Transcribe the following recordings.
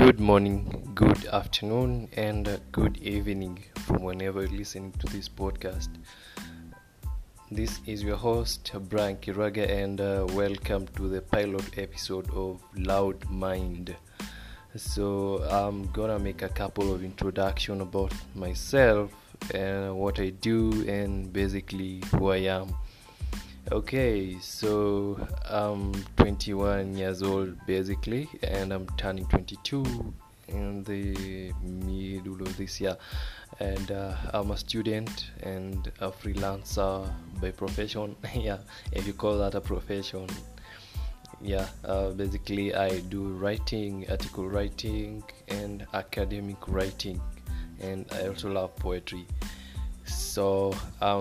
Good morning, good afternoon, and good evening from whenever you're listening to this podcast. This is your host, Brian Kiraga, and welcome to the pilot episode of Loud Mind. So, I'm gonna make a couple of introduction about myself and what I do, and basically who I am. Okay, so I'm 21 years old basically, and I'm turning 22 in the middle of this year. And I'm a student and a freelancer by profession. Yeah, if you call that a profession. Yeah, basically I do writing, article writing, and academic writing, and I also love poetry. So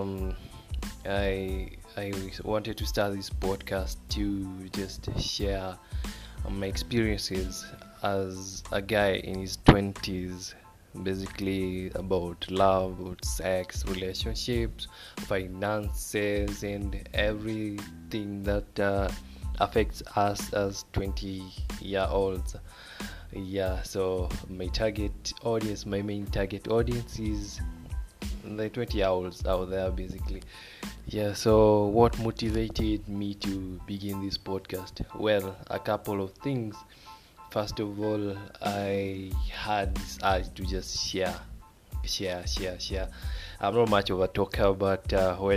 I wanted to start this podcast to just share my experiences as a guy in his 20s, basically about love, about sex, relationships, finances, and everything that affects us as 20-year-olds. Yeah, so my main target audience is the 20-year-olds out there basically. Yeah, so what motivated me to begin this podcast? Well, a couple of things. First of all, I had this urge to just share. I'm not much of a talker, but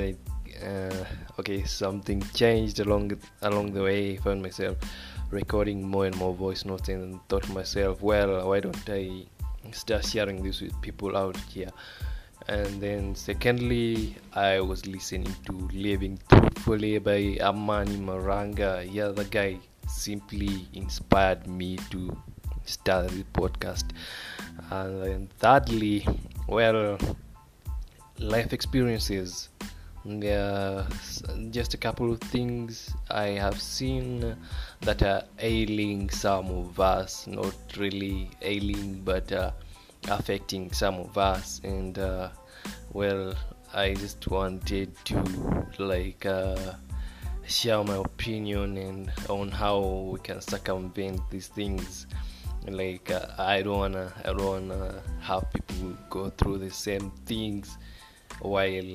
something changed along the way. I found myself recording more and more voice notes, and thought to myself, well, why don't I start sharing this with people out here? And then secondly, I was listening to Living Truthfully by Amani Maranga. Yeah, the guy simply inspired me to start the podcast. And then thirdly, well, life experiences. Yeah, just a couple of things I have seen that are ailing some of us, not really ailing, but affecting some of us. And I just wanted to share my opinion and on how we can circumvent these things. I don't wanna have people go through the same things while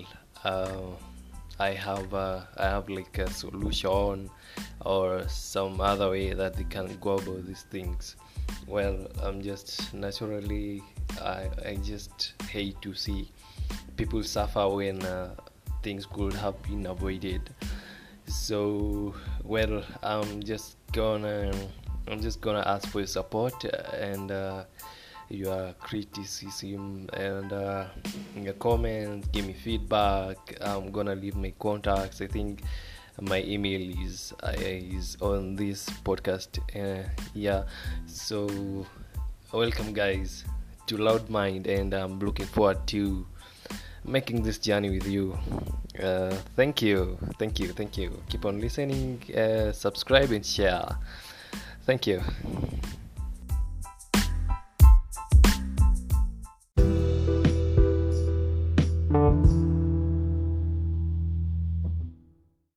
I have like a solution or some other way that they can go about these things. Well, I'm just naturally, I just hate to see people suffer when things could have been avoided. So, well, I'm just gonna ask for your support and your criticism and your comments. Give me feedback. I'm gonna leave my contacts. I think my email is on this podcast. Yeah, so welcome guys to Loud Mind, and I'm looking forward to making this journey with you. Thank you. Keep on listening, subscribe and share. Thank you.